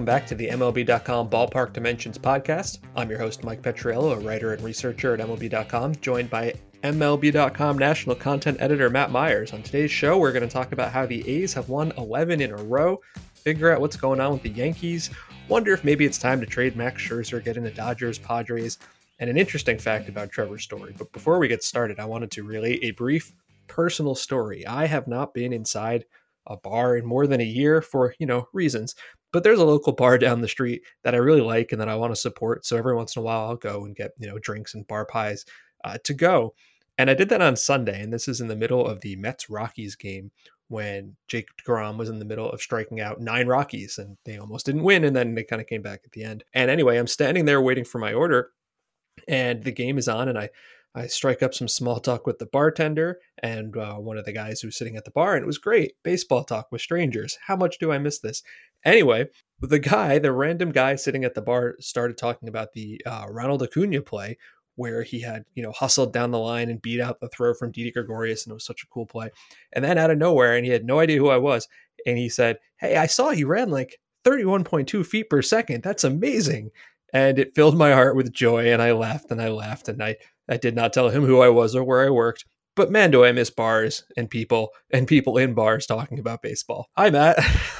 back to the MLB.com Ballpark Dimensions podcast. I'm your host, Mike Petriello, a writer and researcher at MLB.com, joined by MLB.com national content editor Matt Myers. On today's show, we're going to talk about how the A's have won 11 in a row, figure out what's going on with the Yankees, wonder if maybe it's time to trade Max Scherzer, get into Dodgers, Padres, and an interesting fact about Trevor Story. But before we get started, I wanted to relate a brief personal story. I have not been inside a bar in more than a year for, reasons. But there's a local bar down the street that I really like and that I want to support. So every once in a while I'll go and get, drinks and bar pies to go. And I did that on Sunday. And this is in the middle of the Mets-Rockies game when Jake DeGrom was in the middle of striking out 9 Rockies and they almost didn't win. And then they kind of came back at the end. And anyway, I'm standing there waiting for my order and the game is on and I strike up some small talk with the bartender and one of the guys who was sitting at the bar, and it was great. Baseball talk with strangers. How much do I miss this? Anyway, the random guy sitting at the bar started talking about the Ronald Acuna play where he had, hustled down the line and beat out the throw from Didi Gregorius, and it was such a cool play. And then out of nowhere, and he had no idea who I was, and he said, "Hey, I saw he ran like 31.2 feet per second. That's amazing." And it filled my heart with joy, and I laughed, and I did not tell him who I was or where I worked. But man, do I miss bars and people in bars talking about baseball. Hi, Matt.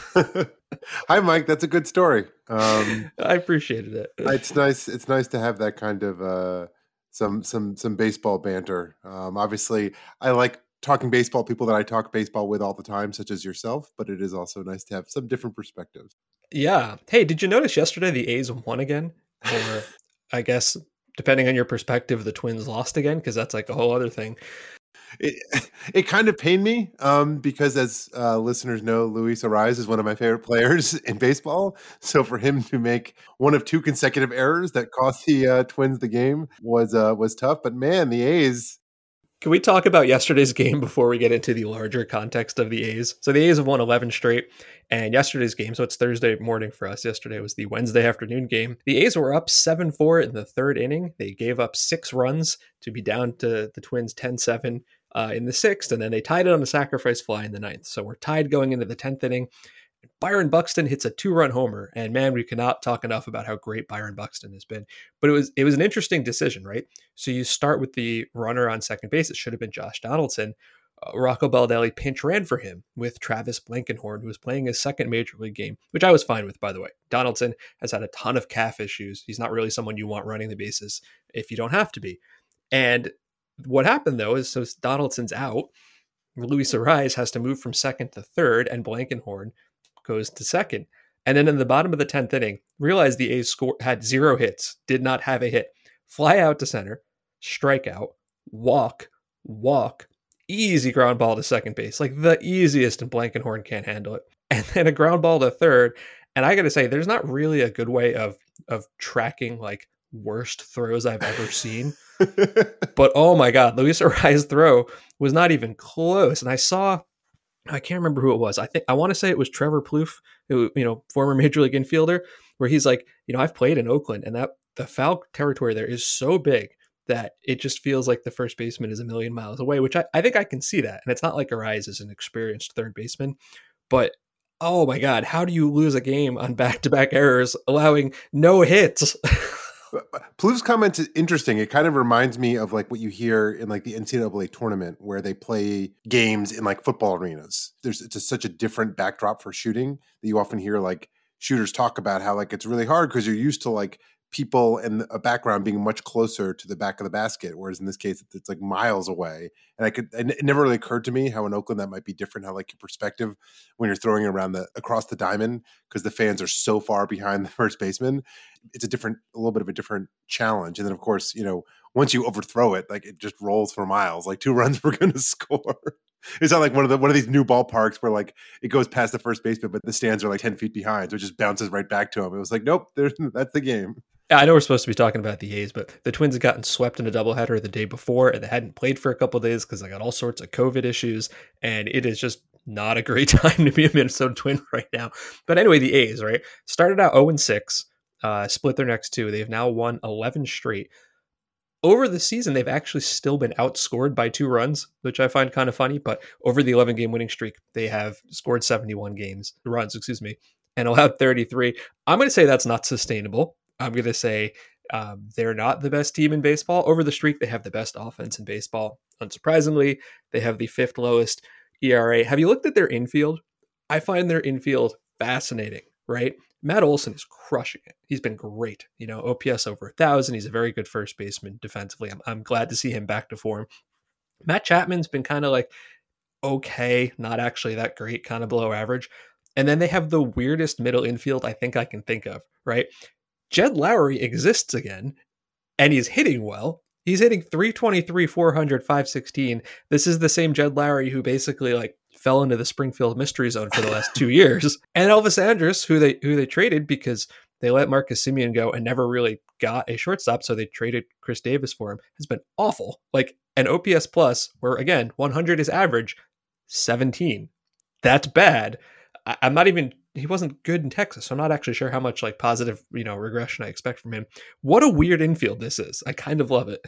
Hi, Mike. That's a good story. I appreciated it. It's nice. It's nice to have that kind of some baseball banter. Obviously, I like talking baseball, people that I talk baseball with all the time, such as yourself. But it is also nice to have some different perspectives. Yeah. Hey, did you notice yesterday the A's won again? Or I guess, depending on your perspective, the Twins lost again, because that's like a whole other thing. It kind of pained me because, as listeners know, Luis Arraez is one of my favorite players in baseball. So for him to make one of 2 consecutive errors that cost the Twins the game was tough. But man, the A's. Can we talk about yesterday's game before we get into the larger context of the A's? So the A's have won 11 straight, and yesterday's game, so it's Thursday morning for us. Yesterday was the Wednesday afternoon game. The A's were up 7-4 in the third inning. They gave up 6 runs to be down to the Twins 10-7 in the 6th, and then they tied it on a sacrifice fly in the 9th. So we're tied going into the 10th inning. Byron Buxton hits a 2-run homer, and man, we cannot talk enough about how great Byron Buxton has been. But it was an interesting decision, right? So you start with the runner on second base. It should have been Josh Donaldson. Rocco Baldelli pinch ran for him with Travis Blankenhorn, who was playing his second major league game, which I was fine with, by the way. Donaldson has had a ton of calf issues. He's not really someone you want running the bases if you don't have to be. And what happened, though, is so Donaldson's out. Luis Arraez has to move from second to third, and Blankenhorn goes to second. And then in the bottom of the 10th inning, realized the A's had 0 hits, did not have a hit. Fly out to center, strikeout, walk, easy ground ball to second base, like the easiest, and Blankenhorn can't handle it. And then a ground ball to third. And I got to say, there's not really a good way of tracking like worst throws I've ever seen. But oh my God, Luis Arraez's throw was not even close. And I can't remember who it was. I want to say it was Trevor Plouffe, who, former major league infielder, where he's like, I've played in Oakland, and that the foul territory there is so big that it just feels like the first baseman is a million miles away, which I think I can see that. And it's not like Arraez is an experienced third baseman, but oh my God, how do you lose a game on back-to-back errors, allowing no hits? Plouffe's comment is interesting. It kind of reminds me of like what you hear in like the NCAA tournament where they play games in like football arenas. It's such a different backdrop for shooting that you often hear like shooters talk about how like it's really hard because you're used to like people in a background being much closer to the back of the basket, whereas in this case it's like miles away. And it never really occurred to me how in Oakland that might be different, how like your perspective when you're throwing around across the diamond, because the fans are so far behind the first baseman. It's a little bit of a different challenge. And then of course, once you overthrow it, like it just rolls for miles, like 2 runs we're going to score. It's not like one of these new ballparks where like it goes past the first baseman, but the stands are like 10 feet behind. So it just bounces right back to him. It was like, nope, that's the game. I know we're supposed to be talking about the A's, but the Twins had gotten swept in a doubleheader the day before, and they hadn't played for a couple of days because they got all sorts of COVID issues, and it is just not a great time to be a Minnesota Twin right now. But anyway, the A's, right, started out 0-6, split their next 2. They've now won 11 straight. Over the season, they've actually still been outscored by 2 runs, which I find kind of funny, but over the 11-game winning streak, they have scored 71 runs. and allowed 33. I'm going to say that's not sustainable. I'm going to say they're not the best team in baseball. Over the streak, they have the best offense in baseball. Unsurprisingly, they have the fifth lowest ERA. Have you looked at their infield? I find their infield fascinating, right? Matt Olson is crushing it. He's been great. OPS over 1,000. He's a very good first baseman defensively. I'm glad to see him back to form. Matt Chapman's been kind of like, okay, not actually that great, kind of below average. And then they have the weirdest middle infield I think I can think of, right? Jed Lowry exists again, and he's hitting well. He's hitting 323, 400, 516. This is the same Jed Lowry who basically like fell into the Springfield mystery zone for the last 2 years. And Elvis Andrus, who they traded because they let Marcus Semien go and never really got a shortstop, so they traded Chris Davis for him, has been awful. Like an OPS plus, where again, 100 is average, 17. That's bad. I'm not even, he wasn't good in Texas, so I'm not actually sure how much like positive, regression I expect from him. What a weird infield this is. I kind of love it.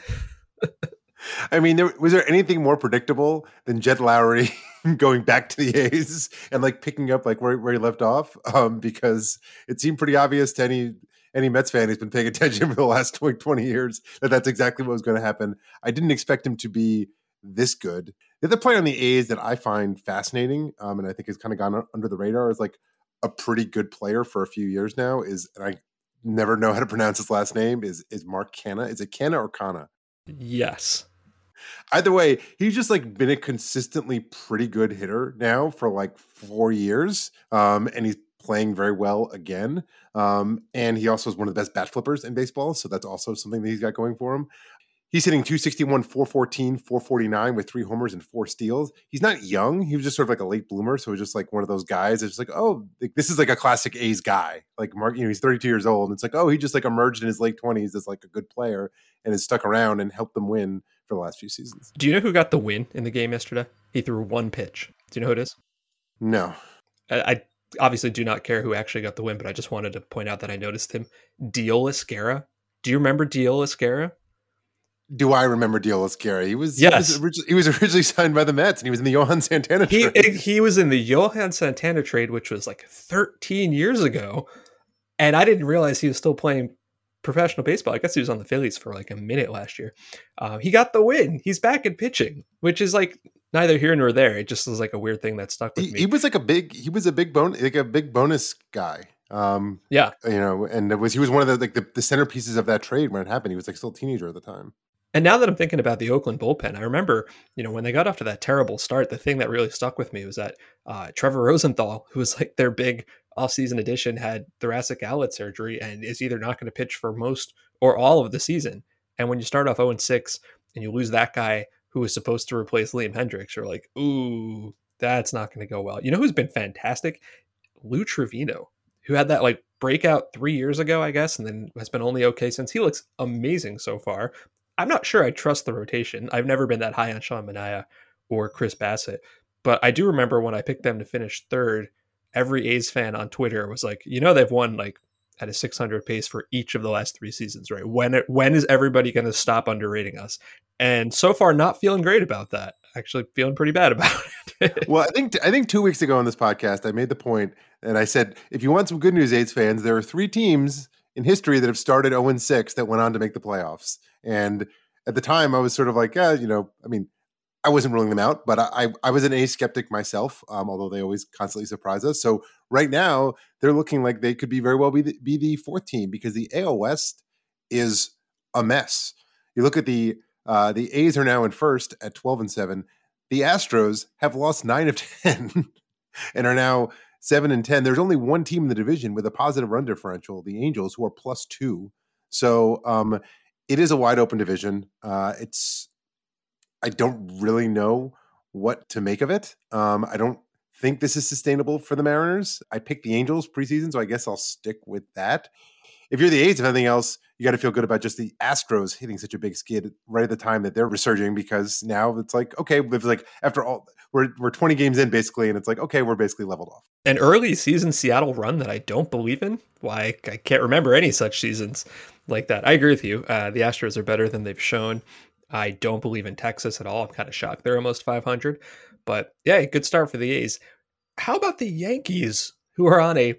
I mean, was there anything more predictable than Jed Lowry going back to the A's and like picking up like where he left off? Because it seemed pretty obvious to any Mets fan who's been paying attention for the last 20 years that that's exactly what was going to happen. I didn't expect him to be this good. The other player on the A's that I find fascinating, and I think has kind of gone under the radar, is like a pretty good player for a few years now, and I never know how to pronounce his last name, is Mark Canha. Is it Canha or Kana? Yes. Either way, he's just like been a consistently pretty good hitter now for like 4 years. And he's playing very well again. And he also is one of the best bat flippers in baseball. So that's also something that he's got going for him. He's hitting 261, 414, 449 with 3 homers and 4 steals. He's not young. He was just sort of like a late bloomer. So he's just like one of those guys that's just like, oh, this is like a classic A's guy. Like Mark, he's 32 years old. And it's like, oh, he just like emerged in his late 20s as like a good player and has stuck around and helped them win for the last few seasons. Do you know who got the win in the game yesterday? He threw 1 pitch. Do you know who it is? No. I obviously do not care who actually got the win, but I just wanted to point out that I noticed him. Deol Esquera. Do you remember Deol Esquera? Do I remember Deol Esquera? He was originally signed by the Mets, and he was in the Johan Santana trade. He was in the Johan Santana trade, which was like 13 years ago, and I didn't realize he was still playing professional baseball. I guess he was on the Phillies for like a minute last year. He got the win. He's back in pitching, which is like neither here nor there. It just was like a weird thing that stuck with me. He was a big bonus guy. And he was one of the centerpieces of that trade when it happened. He was like still a teenager at the time. And now that I'm thinking about the Oakland bullpen, I remember, when they got off to that terrible start, the thing that really stuck with me was that Trevor Rosenthal, who was like their big offseason addition, had thoracic outlet surgery and is either not going to pitch for most or all of the season. And when you start off 0-6 and you lose that guy who was supposed to replace Liam Hendricks, you're like, ooh, that's not going to go well. You know who's been fantastic? Lou Trevino, who had that like breakout 3 years ago, I guess, and then has been only okay since. He looks amazing so far. I'm not sure I trust the rotation. I've never been that high on Sean Manaea or Chris Bassett, but I do remember when I picked them to finish third, every A's fan on Twitter was like, they've won like at a 600 pace for each of the last 3 seasons, right? When is everybody going to stop underrating us? And so far, not feeling great about that. Actually feeling pretty bad about it. Well, I think 2 weeks ago on this podcast, I made the point and I said, if you want some good news, A's fans, there are 3 teams in history that have started 0-6 that went on to make the playoffs. And at the time I was sort of like, I wasn't ruling them out, but I was an A's skeptic myself, although they always constantly surprise us. So right now they're looking like they could be very well be the 4th team because the AL West is a mess. You look at the A's are now in first at 12-7. The Astros have lost 9 of 10 and are now 7-10. There's only one team in the division with a positive run differential, the Angels, who are +2. So it is a wide open division. I don't really know what to make of it. I don't think this is sustainable for the Mariners. I picked the Angels preseason, so I guess I'll stick with that. If you're the A's, if anything else, you got to feel good about just the Astros hitting such a big skid right at the time that they're resurging, because now it's like, okay, it's like after all, we're 20 games in basically, and it's like, okay, we're basically leveled off. An early season Seattle run that I don't believe in. Why, I can't remember any such seasons like that. I agree with you. The Astros are better than they've shown. I don't believe in Texas at all. I'm kind of shocked they're almost 500. But yeah, good start for the A's. How about the Yankees, who are on a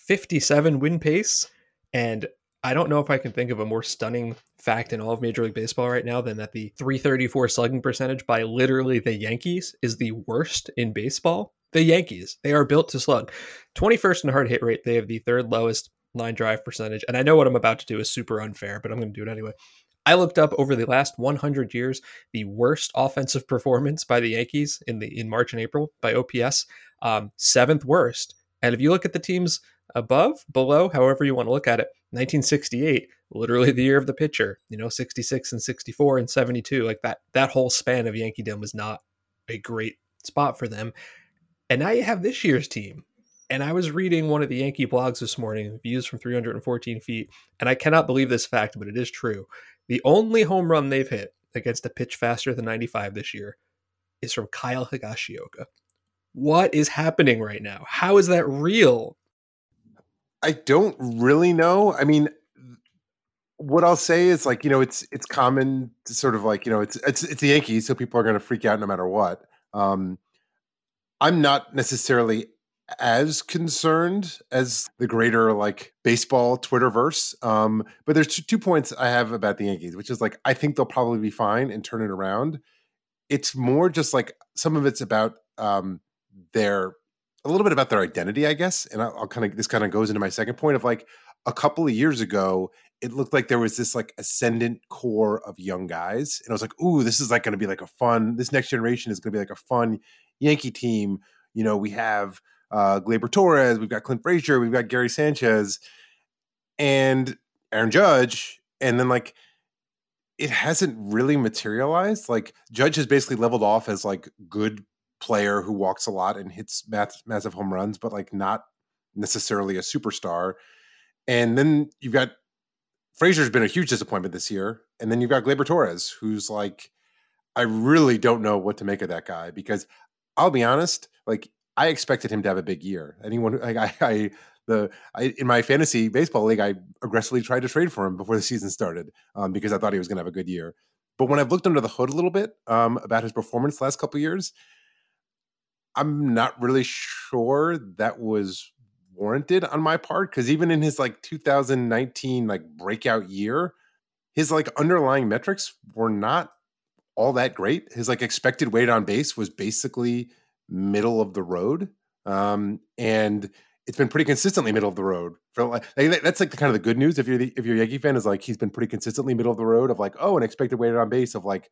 57 win pace. And I don't know if I can think of a more stunning fact in all of Major League Baseball right now than that the 334 slugging percentage by literally the Yankees is the worst in baseball. The Yankees, they are built to slug. 21st in hard hit rate. They have the third lowest line drive percentage. And I know what I'm about to do is super unfair, but I'm going to do it anyway. I looked up over the last 100 years the worst offensive performance by the Yankees in March and April by OPS, seventh worst. And if you look at the teams above, below, however you want to look at it, 1968, literally the year of the pitcher, 66 and 64 and 72, like that whole span of Yankeedom was not a great spot for them. And now you have this year's team. And I was reading one of the Yankee blogs this morning, views from 314 feet, and I cannot believe this fact, but it is true. The only home run they've hit against a pitch faster than 95 this year is from Kyle Higashioka. What is happening right now? How is that real? I don't really know. I mean, what I'll say is like, it's common to sort of like, it's the Yankees, so people are going to freak out no matter what. I'm not necessarily as concerned as the greater like baseball Twitterverse. But there's 2 points I have about the Yankees, which is like, I think they'll probably be fine and turn it around. It's more just like some of it's about a little bit about their identity, I guess. And this kind of goes into my second point of like a couple of years ago, it looked like there was this like ascendant core of young guys. And I was like, ooh, this is like going to be like this next generation is going to be like a fun Yankee team. We have Gleyber Torres, we've got Clint Frazier, we've got Gary Sanchez and Aaron Judge. And then like, it hasn't really materialized. Like Judge has basically leveled off as like good player who walks a lot and hits massive home runs, but like not necessarily a superstar. And then you've got Frazier's been a huge disappointment this year. And then you've got Gleyber Torres, who's like, I really don't know what to make of that guy, because I'll be honest, like I expected him to have a big year. Anyone like in my fantasy baseball league, I aggressively tried to trade for him before the season started because I thought he was going to have a good year. But when I've looked under the hood a little bit about his performance the last couple of years, I'm not really sure that was warranted on my part, because even in his like 2019 like breakout year, his like underlying metrics were not all that great. His like expected weight on base was basically middle of the road, and it's been pretty consistently middle of the road for like that's like the kind of the good news if you're a Yankee fan, is like he's been pretty consistently middle of the road of like, oh, an expected weight on base of like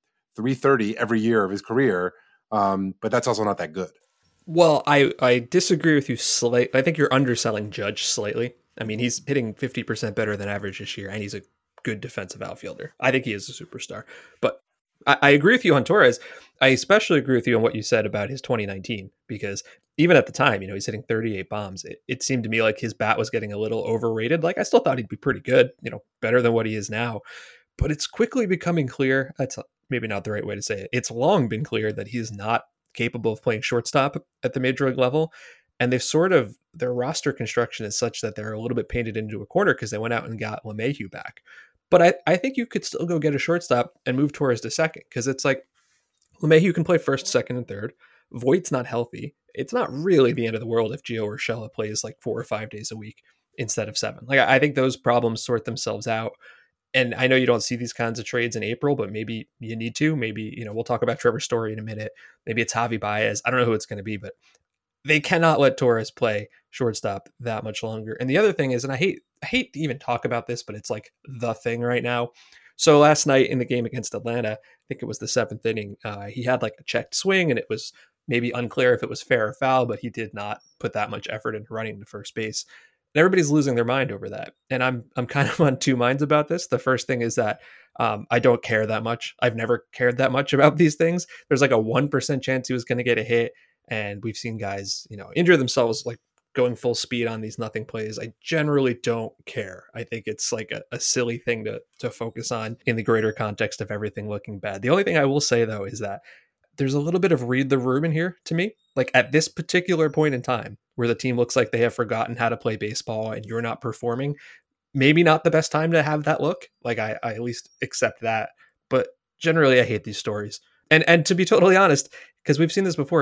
330 every year of his career. But that's also not that good. Well, I disagree with you slightly. I think you're underselling Judge slightly. I mean, he's hitting 50% better than average this year, and he's a good defensive outfielder. I think he is a superstar. But I agree with you on Torres. I especially agree with you on what you said about his 2019, because even at the time, he's hitting 38 bombs. It seemed to me like his bat was getting a little overrated. Like, I still thought he'd be pretty good, better than what he is now. But it's quickly becoming clear. That's maybe not the right way to say it. It's long been clear that he's not capable of playing shortstop at the major league level. And their roster construction is such that they're a little bit painted into a corner because they went out and got LeMahieu back. But I think you could still go get a shortstop and move Torres to second, because it's like LeMahieu can play first, second, and third. Voigt's not healthy. It's not really the end of the world if Gio Urshela plays like 4 or 5 days a week instead of 7. Like, I think those problems sort themselves out. And I know you don't see these kinds of trades in April, but maybe you need to. Maybe, we'll talk about Trevor Story in a minute. Maybe it's Javi Baez. I don't know who it's going to be, but they cannot let Torres play shortstop that much longer. And the other thing is, and I hate to even talk about this, but it's like the thing right now. So last night in the game against Atlanta, I think it was the 7th inning, he had like a checked swing, and it was maybe unclear if it was fair or foul, but he did not put that much effort into running to first base. And everybody's losing their mind over that. And I'm kind of on 2 minds about this. The first thing is that I don't care that much. I've never cared that much about these things. There's like a 1% chance he was going to get a hit. And we've seen guys, injure themselves like going full speed on these nothing plays. I generally don't care. I think it's like a silly thing to focus on in the greater context of everything looking bad. The only thing I will say, though, is that there's a little bit of read the room in here to me. Like at this particular point in time where the team looks like they have forgotten how to play baseball and you're not performing, maybe not the best time to have that look. Like I at least accept that. But generally I hate these stories. And to be totally honest, because we've seen this before,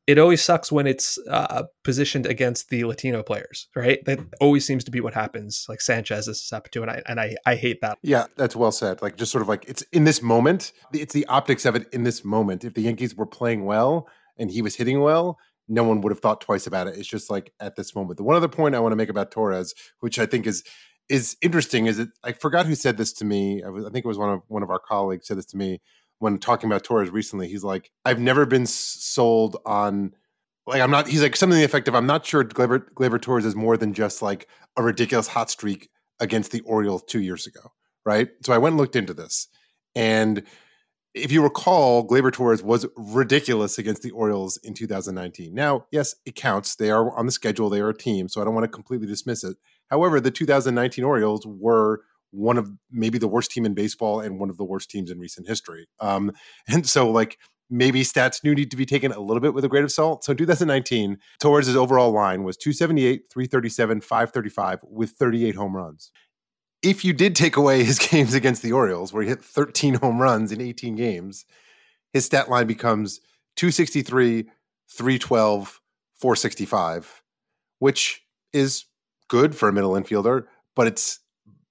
it always sucks when it's positioned against the Latino players, right? That always seems to be what happens. Like Sanchez is happened to, and I hate that. Yeah, that's well said. Like just sort of like it's in this moment, it's the optics of it in this moment. If the Yankees were playing well and he was hitting well, no one would have thought twice about it. It's just like at this moment. The one other point I want to make about Torres, which I think is interesting, is that I forgot who said this to me. I think it was one of our colleagues said this to me when talking about Torres recently. He's like, I've never been sold on, like, I'm not, he's like something to the effect of, I'm not sure Gleyber Torres is more than just like a ridiculous hot streak against the Orioles 2 years ago, right? So I went and looked into this. And if you recall, Gleyber Torres was ridiculous against the Orioles in 2019. Now, yes, it counts. They are on the schedule. They are a team, so I don't want to completely dismiss it. However, the 2019 Orioles were one of maybe the worst team in baseball and one of the worst teams in recent history. And so, like, maybe stats do need to be taken a little bit with a grain of salt. So in 2019, Torres' overall line was 278, 337, 535 with 38 home runs. If you did take away his games against the Orioles, where he hit 13 home runs in 18 games, his stat line becomes 263, 312, 465, which is good for a middle infielder, but it's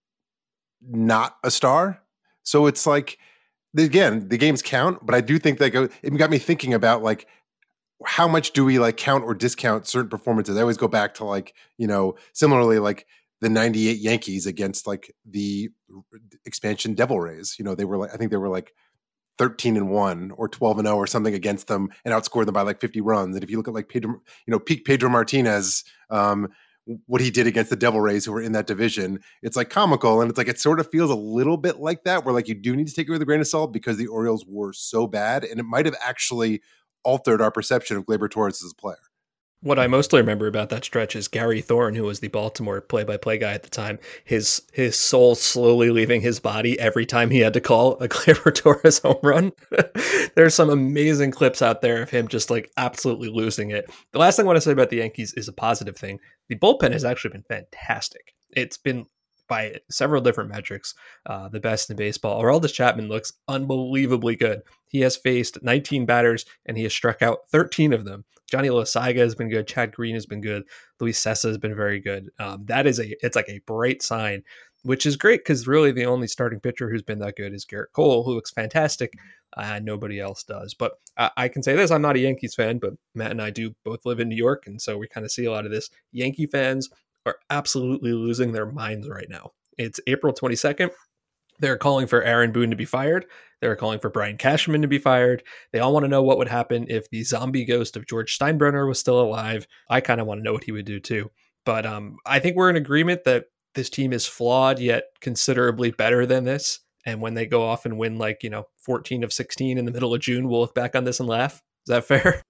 not a star. So it's like, again, the games count, but I do think that it got me thinking about like, how much do we like count or discount certain performances? I always go back to like, similarly, like the 98 Yankees against like the expansion Devil Rays. They were like, I think they were like 13-1 or 12-0 or something against them and outscored them by like 50 runs. And if you look at like Pedro, peak Pedro Martinez, what he did against the Devil Rays who were in that division, it's like comical. And it's like, it sort of feels a little bit like that, where like you do need to take it with a grain of salt because the Orioles were so bad. And it might have actually altered our perception of Gleyber Torres as a player. What I mostly remember about that stretch is Gary Thorne, who was the Baltimore play-by-play guy at the time, his soul slowly leaving his body every time he had to call a Gleyber Torres home run. There's some amazing clips out there of him just like absolutely losing it. The last thing I want to say about the Yankees is a positive thing. The bullpen has actually been fantastic. It's been, by several different metrics, the best in baseball. Aroldis Chapman looks unbelievably good. He has faced 19 batters and he has struck out 13 of them. Johnny Loaizaga has been good. Chad Green has been good. Luis Cessa has been very good. It's like a bright sign, which is great because really the only starting pitcher who's been that good is Garrett Cole, who looks fantastic. Nobody else does. But I can say this, I'm not a Yankees fan, but Matt and I do both live in New York, and so we kind of see a lot of this. Yankee fans are absolutely losing their minds right now. It's April 22nd. They're calling for Aaron Boone to be fired. They're calling for Brian Cashman to be fired. They all want to know what would happen if the zombie ghost of George Steinbrenner was still alive. I kind of want to know what he would do too. But I think we're in agreement that this team is flawed, yet considerably better than this. And when they go off and win 14 of 16 in the middle of June, we'll look back on this and laugh. Is that fair?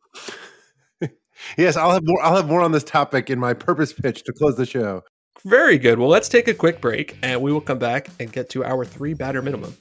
Yes, I'll have more on this topic in my purpose pitch to close the show. Very good. Well, let's take a quick break and we will come back and get to our 3 batter minimum.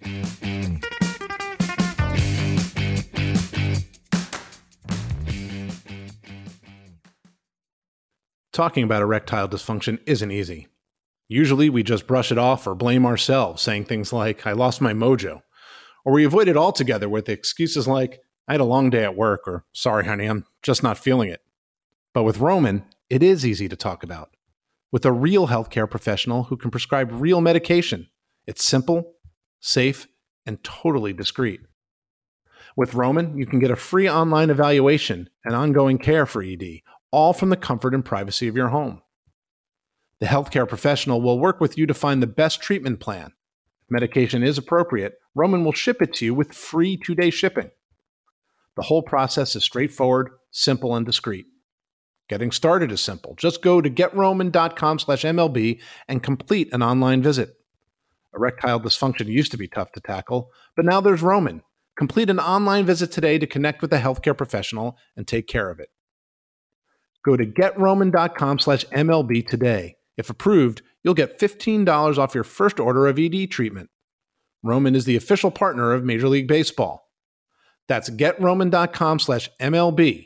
Talking about erectile dysfunction isn't easy. Usually we just brush it off or blame ourselves, saying things like, I lost my mojo. Or we avoid it altogether with excuses like, I had a long day at work, or sorry, honey, I'm just not feeling it. But with Roman, it is easy to talk about. With a real healthcare professional who can prescribe real medication. It's simple, safe, and totally discreet. With Roman, you can get a free online evaluation and ongoing care for ED, all from the comfort and privacy of your home. The healthcare professional will work with you to find the best treatment plan. If medication is appropriate, Roman will ship it to you with free 2-day shipping. The whole process is straightforward, simple, and discreet. Getting started is simple. Just go to getroman.com/MLB and complete an online visit. Erectile dysfunction used to be tough to tackle, but now there's Roman. Complete an online visit today to connect with a healthcare professional and take care of it. Go to getroman.com/MLB today. If approved, you'll get $15 off your first order of ED treatment. Roman is the official partner of Major League Baseball. That's getroman.com/MLB.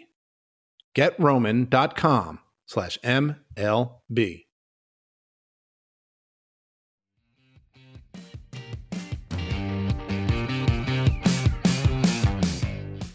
getroman.com/MLB.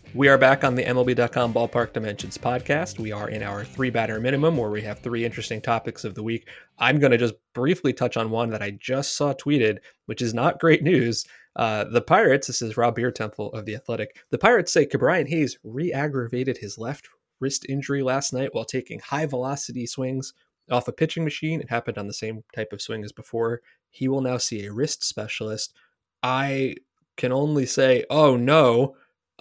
We are back on the MLB.com Ballpark Dimensions podcast. We are in our 3-batter minimum, where we have 3 interesting topics of the week. I'm going to just briefly touch on one that I just saw tweeted, which is not great news. The Pirates, this is Rob Biertemple of The Athletic, the Pirates say Ke'Bryan Hayes re-aggravated his left wrist injury last night while taking high-velocity swings off a pitching machine. It happened on the same type of swing as before. He will now see a wrist specialist. I can only say, oh no.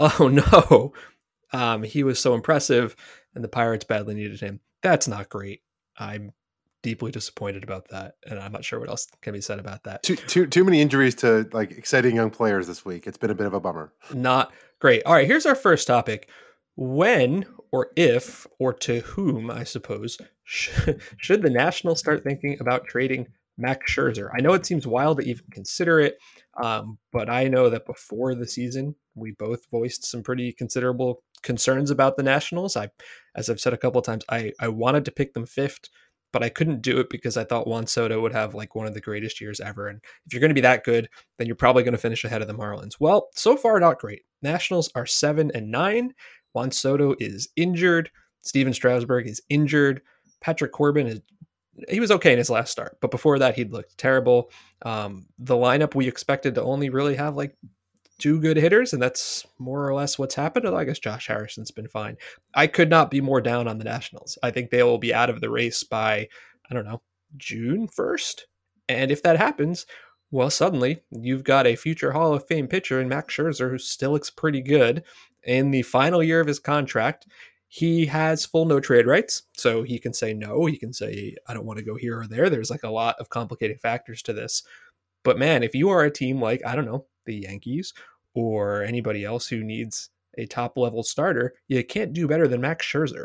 He was so impressive, and the Pirates badly needed him. That's not great. I'm deeply disappointed about that, and I'm not sure what else can be said about that. Too many injuries to like exciting young players this week. It's been a bit of a bummer. Not great. All right, here's our first topic. When or if or to whom, I suppose, should the Nationals start thinking about trading Max Scherzer? I know it seems wild to even consider it, but I know that before the season, we both voiced some pretty considerable concerns about the Nationals. As I've said a couple of times, I wanted to pick them 5th, but I couldn't do it because I thought Juan Soto would have like one of the greatest years ever. And if you're going to be that good, then you're probably going to finish ahead of the Marlins. Well, so far, not great. Nationals are 7-9. Juan Soto is injured. Steven Strasburg is injured. Patrick Corbin he was okay in his last start, but before that, he'd looked terrible. The lineup we expected to only really have like 2 good hitters, and that's more or less what's happened. Although I guess Josh Harrison's been fine. I could not be more down on the Nationals. I think they will be out of the race by, I don't know, June 1st. And if that happens, well, suddenly you've got a future Hall of Fame pitcher in Max Scherzer who still looks pretty good. In the final year of his contract, he has full no trade rights, so he can say no. He can say, I don't want to go here or there. There's like a lot of complicating factors to this. But man, if you are a team like, I don't know, the Yankees or anybody else who needs a top level starter, you can't do better than Max Scherzer.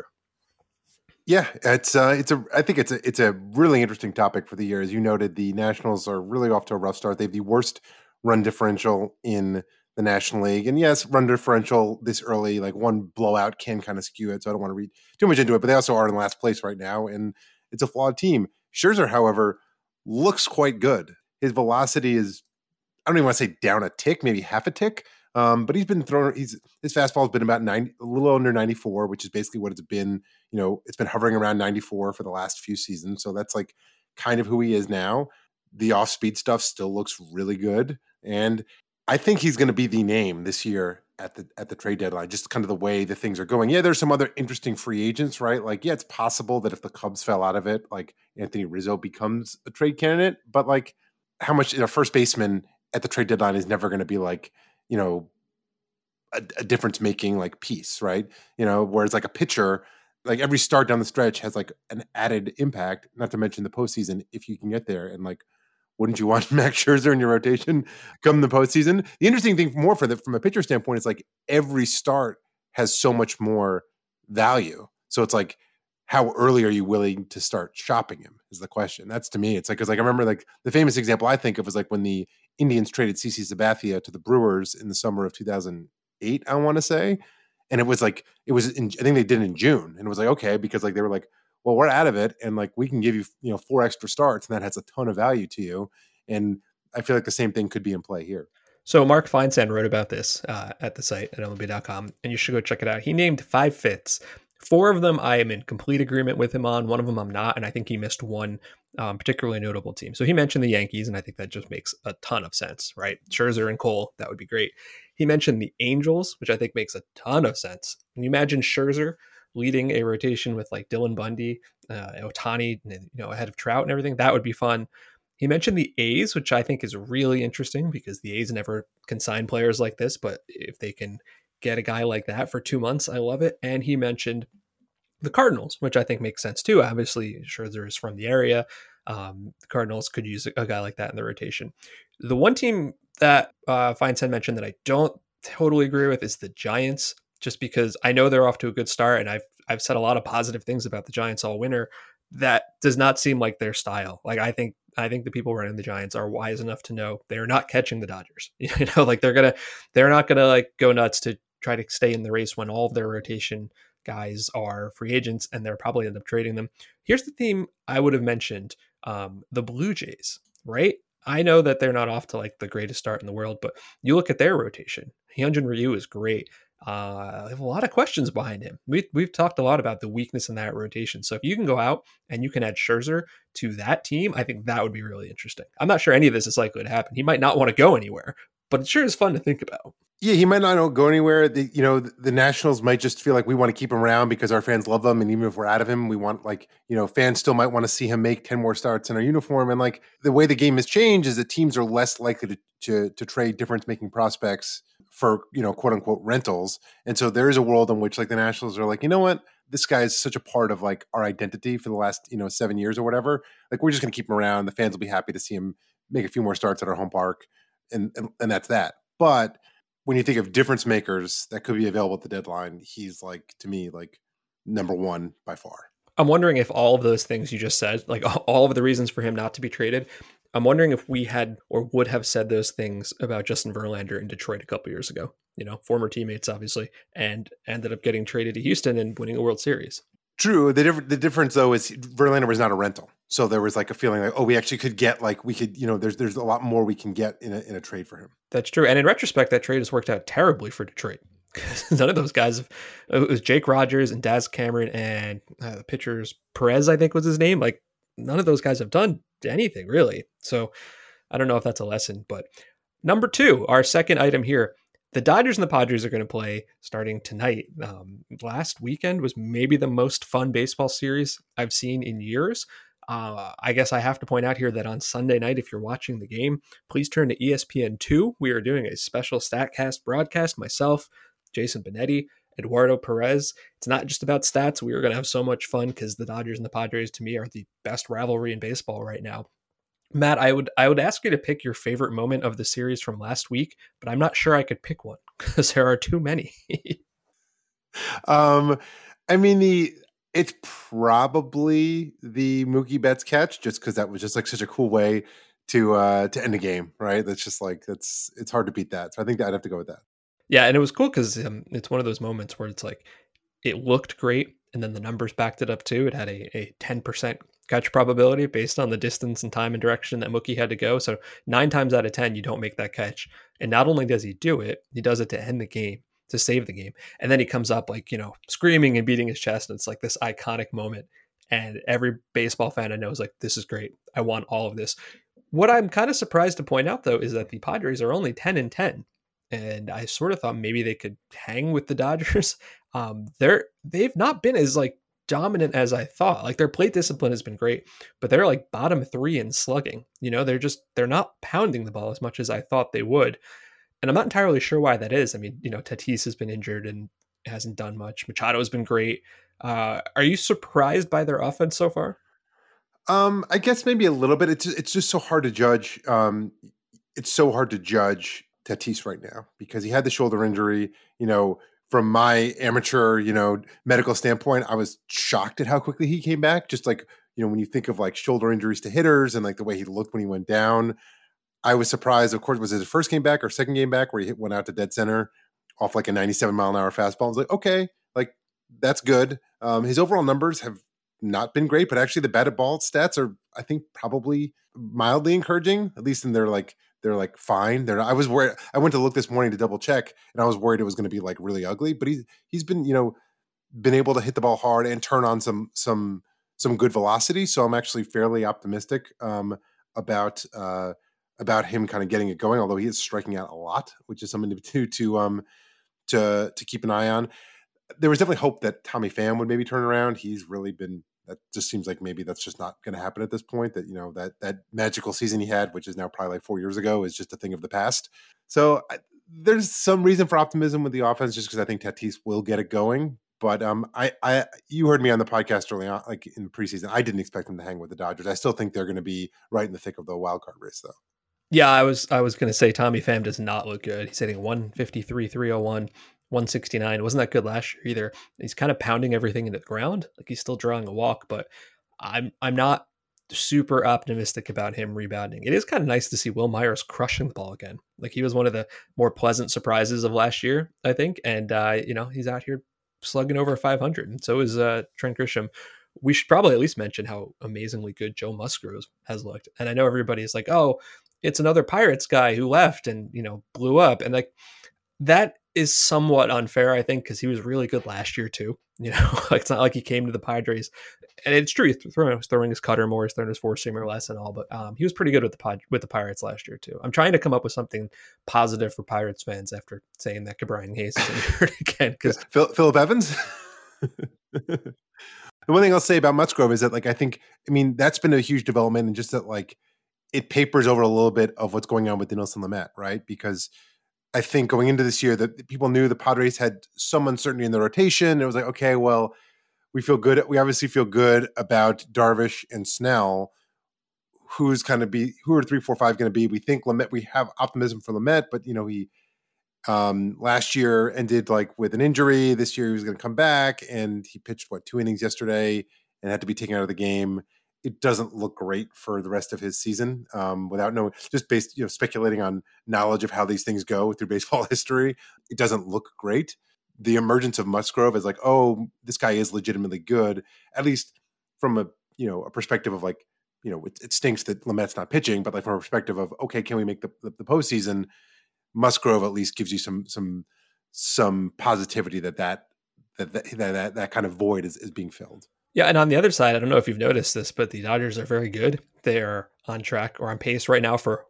Yeah, I think it's a really interesting topic for the year. As you noted, the Nationals are really off to a rough start. They have the worst run differential in the National League. And yes, run differential this early, like one blowout can kind of skew it. So I don't want to read too much into it, but they also are in last place right now. And it's a flawed team. Scherzer, however, looks quite good. His velocity is, I don't even want to say down a tick, maybe half a tick. But he's been his fastball has been about 90, a little under 94, which is basically what it's been. You know, it's been hovering around 94 for the last few seasons. So that's like kind of who he is now. The off-speed stuff still looks really good. And I think he's going to be the name this year at the trade deadline, just kind of the way the things are going. Yeah, there's some other interesting free agents, right? Like, yeah, it's possible that if the Cubs fell out of it, like Anthony Rizzo becomes a trade candidate. But like how much a first baseman at the trade deadline is never going to be like, you know, a difference making like piece, right? You know, whereas like a pitcher, like every start down the stretch has like an added impact, not to mention the postseason if you can get there. And like, wouldn't you want Max Scherzer in your rotation come the postseason? The interesting thing more from a pitcher standpoint is like every start has so much more value. So it's like, how early are you willing to start shopping him is the question. That's to me, it's like, cause like I remember like the famous example I think of was like when the Indians traded CC Sabathia to the Brewers in the summer of 2008, I want to say. And it was like, I think they did it in June, and it was like, okay, because like they were like, well, we're out of it, and like we can give you 4 extra starts, and that has a ton of value to you. And I feel like the same thing could be in play here. So Mark Feinsand wrote about this at the site at MLB.com, and you should go check it out. He named 5 fits. 4 of them I am in complete agreement with him on. 1 of them I'm not, and I think he missed one particularly notable team. So he mentioned the Yankees, and I think that just makes a ton of sense, right? Scherzer and Cole, that would be great. He mentioned the Angels, which I think makes a ton of sense. Can you imagine Scherzer leading a rotation with like Dylan Bundy, Ohtani, ahead of Trout and everything? That would be fun. He mentioned the A's, which I think is really interesting because the A's never consign players like this, but if they can get a guy like that for 2 months, I love it. And he mentioned the Cardinals, which I think makes sense too. Obviously, Scherzer is from the area. The Cardinals could use a guy like that in the rotation. The one team that Feinstein mentioned that I don't totally agree with is the Giants, just because I know they're off to a good start, and I've said a lot of positive things about the Giants all winter. That does not seem like their style. Like I think the people running the Giants are wise enough to know they're not catching the Dodgers. Like they're not gonna like go nuts to try to stay in the race when all of their rotation guys are free agents, and they'll probably end up trading them. Here's the team I would have mentioned, the Blue Jays, right? I know that they're not off to like the greatest start in the world, but you look at their rotation. Hyunjin Ryu is great. I have a lot of questions behind him. We've talked a lot about the weakness in that rotation. So if you can go out and you can add Scherzer to that team, I think that would be really interesting. I'm not sure any of this is likely to happen. He might not want to go anywhere, but it sure is fun to think about. Yeah, he might not go anywhere. The Nationals might just feel like we want to keep him around because our fans love him, and even if we're out of him, we want fans still might want to see him make 10 more starts in our uniform. And like the way the game has changed is that teams are less likely to trade difference-making prospects for quote unquote rentals. And so there is a world in which like the Nationals are like, you know what, this guy is such a part of like our identity for the last 7 years or whatever. Like we're just going to keep him around. The fans will be happy to see him make a few more starts at our home park, and that's that. But when you think of difference makers that could be available at the deadline, he's like, to me, like number one by far. I'm wondering if all of those things you just said, like all of the reasons for him not to be traded, I'm wondering if we had or would have said those things about Justin Verlander in Detroit a couple years ago, former teammates, obviously, and ended up getting traded to Houston and winning a World Series. True. The difference though is Verlander was not a rental. So there was like a feeling like, oh, we actually could get there's a lot more we can get in a trade for him. That's true. And in retrospect, that trade has worked out terribly for Detroit. None of those guys it was Jake Rogers and Daz Cameron and the pitcher's Perez, I think was his name. Like none of those guys have done anything really. So I don't know if that's a lesson, but number 2, our second item here, the Dodgers and the Padres are going to play starting tonight. Last weekend was maybe the most fun baseball series I've seen in years. I guess I have to point out here that on Sunday night, if you're watching the game, please turn to ESPN2. We are doing a special StatCast broadcast. Myself, Jason Benetti, Eduardo Perez. It's not just about stats. We are going to have so much fun because the Dodgers and the Padres, to me, are the best rivalry in baseball right now. Matt, I would ask you to pick your favorite moment of the series from last week, but I'm not sure I could pick one because there are too many. It's probably the Mookie Betts catch, just because that was just like such a cool way to end the game, right? That's just like it's hard to beat that. So I think that I'd have to go with that. Yeah, and it was cool because it's one of those moments where it's like it looked great, and then the numbers backed it up too. It had a 10% catch probability based on the distance and time and direction that Mookie had to go. So 9 times out of 10, you don't make that catch. And not only does he do it, he does it to end the game, to save the game. And then he comes up like, screaming and beating his chest. And it's like this iconic moment. And every baseball fan I know is like, this is great. I want all of this. What I'm kind of surprised to point out, though, is that the Padres are only 10-10. And I sort of thought maybe they could hang with the Dodgers. They've not been as like dominant as I thought. Like their plate discipline has been great, but they're like bottom 3 in slugging. They're not pounding the ball as much as I thought they would. And I'm not entirely sure why that is. I mean, Tatis has been injured and hasn't done much. Machado has been great. Are you surprised by their offense so far? I guess maybe a little bit. It's just so hard to judge. It's so hard to judge Tatis right now because he had the shoulder injury. From my amateur, medical standpoint, I was shocked at how quickly he came back. Just like, when you think of like shoulder injuries to hitters and like the way he looked when he went down, I was surprised. Of course, was it his first game back or second game back where he went out to dead center off like a 97 mile an hour fastball? I was like, okay, like that's good. His overall numbers have not been great, but actually the batted ball stats are, I think, probably mildly encouraging, at least in they're fine. I was worried. I went to look this morning to double check, and I was worried it was going to be like really ugly. But he's been been able to hit the ball hard and turn on some good velocity. So I'm actually fairly optimistic about him kind of getting it going. Although he is striking out a lot, which is something to keep an eye on. There was definitely hope that Tommy Pham would maybe turn around. He's really been. That just seems like maybe that's just not going to happen at this point. That that magical season he had, which is now probably like 4 years ago, is just a thing of the past. So there's some reason for optimism with the offense, just because I think Tatis will get it going. But you heard me on the podcast early on, like in the preseason. I didn't expect him to hang with the Dodgers. I still think they're going to be right in the thick of the wild card race, though. Yeah, I was going to say Tommy Pham does not look good. He's hitting 153, 301. 169. It wasn't that good last year either. He's kind of pounding everything into the ground. Like he's still drawing a walk, but I'm not super optimistic about him rebounding. It is kind of nice to see Will Myers crushing the ball again. Like he was one of the more pleasant surprises of last year, I think. And he's out here slugging over 500. And so is Trent Grisham. We should probably at least mention how amazingly good Joe Musgrove has looked. And I know everybody's like, oh, it's another Pirates guy who left and blew up. And like that is somewhat unfair, I think, because he was really good last year too. Like, it's not like he came to the Padres, and it's true. He's throwing his cutter more, he's throwing his four seamer less and all, but he was pretty good with the Pirates last year too. I'm trying to come up with something positive for Pirates fans after saying that Brian Hayes is injured again. Because Phillip Evans. The one thing I'll say about Musgrove is that, like, I mean, that's been a huge development, and just that, like, it papers over a little bit of what's going on with Dinelson Lamet, right? Because I think going into this year that people knew the Padres had some uncertainty in the rotation. It was like, okay, well, we obviously feel good about Darvish and Snell. Who are 3, 4, 5 going to be? We think Lamet. We have optimism for Lamet, but he last year ended like with an injury. This year he was going to come back, and he pitched 2 innings yesterday and had to be taken out of the game. It doesn't look great for the rest of his season. Without knowing, just based speculating on knowledge of how these things go through baseball history, it doesn't look great. The emergence of Musgrove is like, oh, this guy is legitimately good, at least from a perspective of like, it stinks that Lamet's not pitching, but like from a perspective of, okay, can we make the postseason? Musgrove at least gives you some positivity that kind of void is being filled. Yeah, and on the other side, I don't know if you've noticed this, but the Dodgers are very good. They are on track or on pace right now for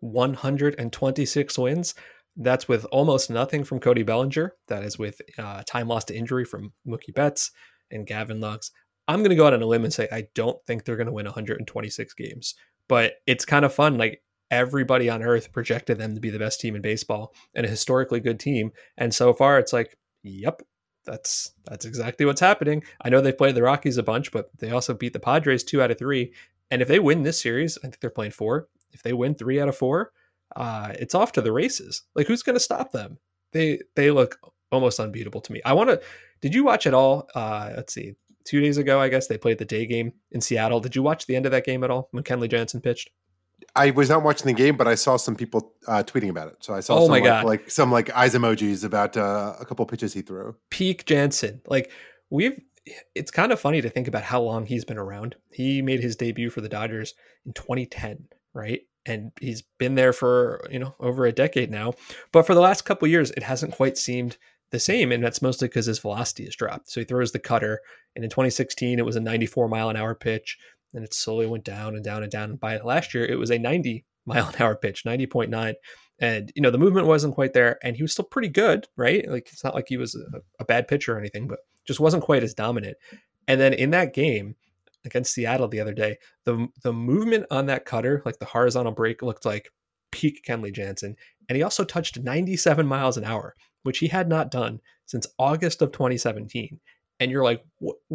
126 wins. That's with almost nothing from Cody Bellinger. That is with time lost to injury from Mookie Betts and Gavin Lux. I'm going to go out on a limb and say I don't think they're going to win 126 games, but it's kind of fun. Like, everybody on earth projected them to be the best team in baseball and a historically good team. And so far it's like, yep, that's exactly what's happening. I know they've played the Rockies a bunch, but they also beat the Padres 2 out of 3. And if they win this series, I think they're playing 4. If they win 3 out of 4, it's off to the races. Like, who's going to stop them? They look almost unbeatable to me. Did you watch it all? Let's see, 2 days ago, I guess they played the day game in Seattle. Did you watch the end of that game at all when Kenley Jansen pitched? I was not watching the game, but I saw some people tweeting about it. So I saw some eyes emojis about a couple pitches he threw. Peak Jansen. Like, it's kind of funny to think about how long he's been around. He made his debut for the Dodgers in 2010, right? And he's been there for, over a decade now. But for the last couple of years, it hasn't quite seemed the same. And that's mostly because his velocity has dropped. So he throws the cutter. And in 2016, it was a 94 mile an hour pitch. And it slowly went down and down and down. By last year, it was a 90 mile an hour pitch, 90.9. And, the movement wasn't quite there. And he was still pretty good, right? Like, it's not like he was a bad pitcher or anything, but just wasn't quite as dominant. And then in that game against Seattle the other day, the movement on that cutter, like the horizontal break, looked like peak Kenley Jansen. And he also touched 97 miles an hour, which he had not done since August of 2017. And you're like,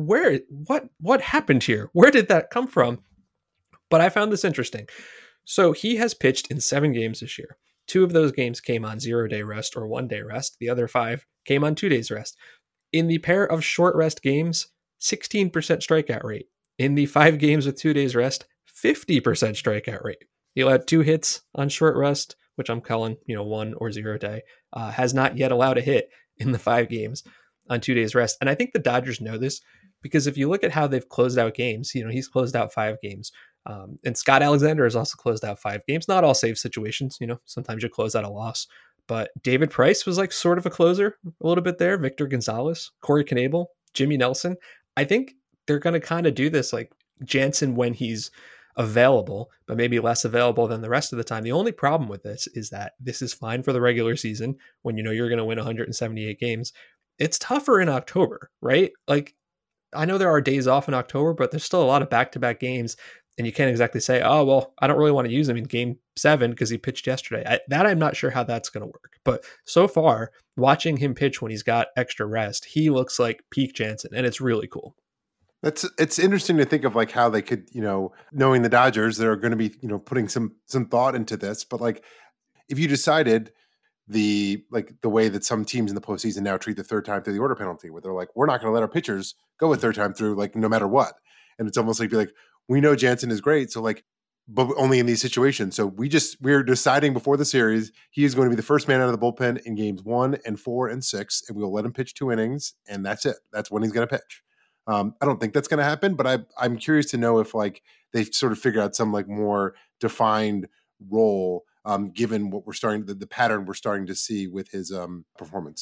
what happened here? Where did that come from? But I found this interesting. So he has pitched in 7 games this year. 2 of those games came on 0-day rest or 1-day rest. The other 5 came on 2 days rest. In the pair of short rest games, 16% strikeout rate. In the 5 games with 2 days rest, 50% strikeout rate. He allowed 2 hits on short rest, which I'm calling, 1 or 0 day. Has not yet allowed a hit in the 5 games on 2 days rest. And I think the Dodgers know this, because if you look at how they've closed out games, he's closed out 5 games. And Scott Alexander has also closed out 5 games, not all save situations. Sometimes you close out a loss, but David Price was like sort of a closer a little bit there. Victor Gonzalez, Corey Knebel, Jimmy Nelson. I think they're going to kind of do this like Jansen when he's available, but maybe less available than the rest of the time. The only problem with this is that this is fine for the regular season when you're going to win 178 games. It's tougher in October, right? Like, I know there are days off in October, but there's still a lot of back-to-back games, and you can't exactly say, oh, well, I don't really want to use him in game 7 because he pitched yesterday. I'm not sure how that's going to work. But so far, watching him pitch when he's got extra rest, he looks like peak Jansen, and it's really cool. It's interesting to think of like how they could, knowing the Dodgers, they're going to be, putting some thought into this. But like, if you decided the way that some teams in the postseason now treat the third time through the order penalty, where they're like, we're not going to let our pitchers go a third time through, like, no matter what. And it's almost like, we know Jansen is great. So like, but only in these situations. So we're deciding before the series, he is going to be the first man out of the bullpen in games 1 and 4 and 6. And we'll let him pitch 2 innings. And that's it. That's when he's going to pitch. I don't think that's going to happen, but I'm curious to know if like they've sort of figured out some like more defined role, given what we're starting, the pattern we're starting to see with his performance.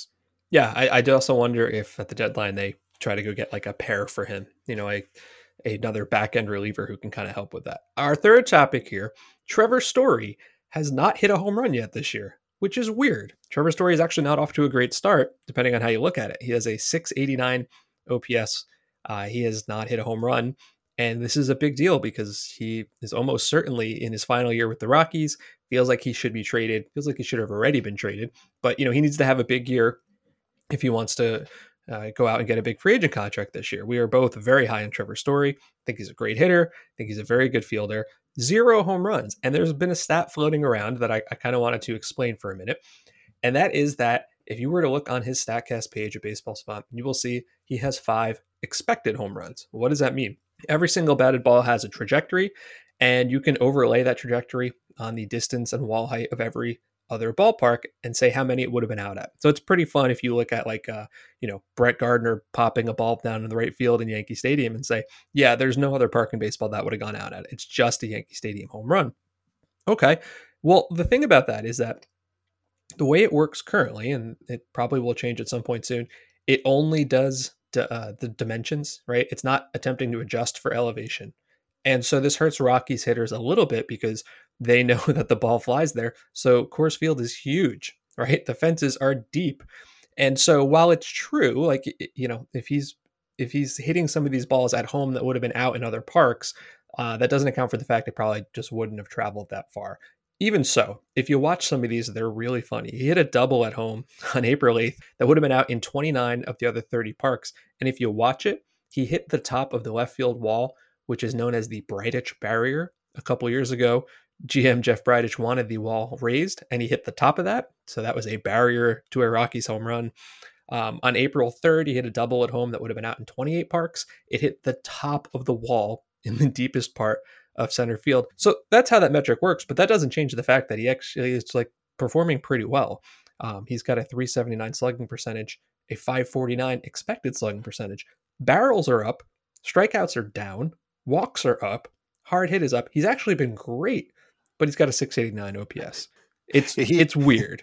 Yeah, I do also wonder if at the deadline they try to go get like a pair for him, another back end reliever who can kind of help with that. Our third topic here, Trevor Story has not hit a home run yet this year, which is weird. Trevor Story is actually not off to a great start, depending on how you look at it. He has a 689 OPS. He has not hit a home run. And this is a big deal because he is almost certainly in his final year with the Rockies. Feels like he should be traded. Feels like he should have already been traded. But, he needs to have a big year if he wants to go out and get a big free agent contract this year. We are both very high on Trevor Story. I think he's a great hitter. I think he's a very good fielder. 0 home runs. And there's been a stat floating around that I kind of wanted to explain for a minute. And that is that if you were to look on his StatCast page at Baseball Savant, you will see he has 5 expected home runs. What does that mean? Every single batted ball has a trajectory, and you can overlay that trajectory on the distance and wall height of every other ballpark and say how many it would have been out at. So it's pretty fun if you look at Brett Gardner popping a ball down in the right field in Yankee Stadium and say, yeah, there's no other park in baseball that would have gone out at. It's just a Yankee Stadium home run. Okay. Well, the thing about that is that the way it works currently, and it probably will change at some point soon, it only does the dimensions, right? It's not attempting to adjust for elevation. And so this hurts Rockies hitters a little bit because they know that the ball flies there. So Coors Field is huge, right? The fences are deep. And so while it's true, like, if he's hitting some of these balls at home that would have been out in other parks, that doesn't account for the fact it probably just wouldn't have traveled that far. Even so, if you watch some of these, they're really funny. He hit a double at home on April 8th that would have been out in 29 of the other 30 parks. And if you watch it, he hit the top of the left field wall, which is known as the Bridich barrier. A couple years ago, GM Jeff Bridich wanted the wall raised, and he hit the top of that. So that was a barrier to a Rockies home run. On April 3rd, he hit a double at home that would have been out in 28 parks. It hit the top of the wall in the deepest part of center field. So that's how that metric works, but that doesn't change the fact that he actually is like performing pretty well. He's got a 379 slugging percentage, a 549 expected slugging percentage. Barrels are up, strikeouts are down, walks are up, hard hit is up. He's actually been great, but he's got a 689 OPS. It's weird.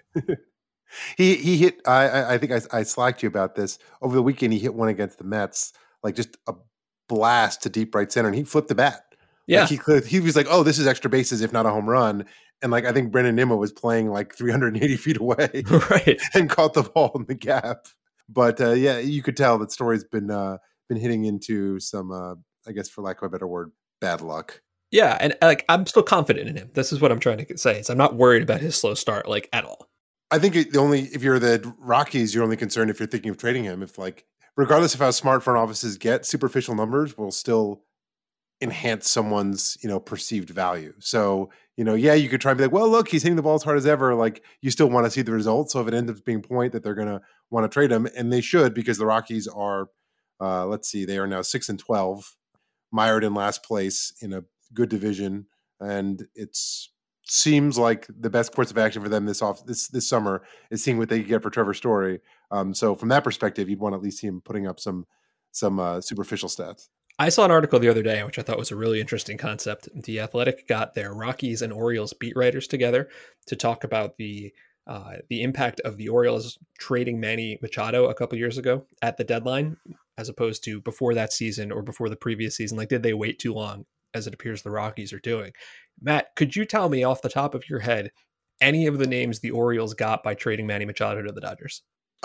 He hit. I think I slacked you about this over the weekend. He hit one against the Mets, like just a blast to deep right center, and he flipped the bat. Yeah, like he was like, "Oh, this is extra bases, if not a home run." And like I think Brendan Nimmo was playing like 380 feet away, right, and caught the ball in the gap. But yeah, you could tell that Story's been hitting into some, I guess, for lack of a better word, bad luck. Yeah, and like I'm still confident in him. This is what I'm trying to say. Is I'm not worried about his slow start like at all. I think if you're the Rockies, you're only concerned if you're thinking of trading him. If like, regardless of how smart front offices get, superficial numbers will still enhance someone's, perceived value. So, yeah, you could try and be like, well, look, he's hitting the ball as hard as ever. Like, you still want to see the results. So if it ends up being a point that they're going to want to trade him, and they should, because the Rockies are, they are now 6-12, mired in last place in a good division. And it's seems like the best course of action for them this summer is seeing what they can get for Trevor Story. So from that perspective, you'd want to at least see him putting up some superficial stats. I saw an article the other day, which I thought was a really interesting concept. The Athletic got their Rockies and Orioles beat writers together to talk about the impact of the Orioles trading Manny Machado a couple years ago at the deadline, as opposed to before that season or before the previous season. Like, did they wait too long, as it appears the Rockies are doing? Matt, could you tell me off the top of your head any of the names the Orioles got by trading Manny Machado to the Dodgers?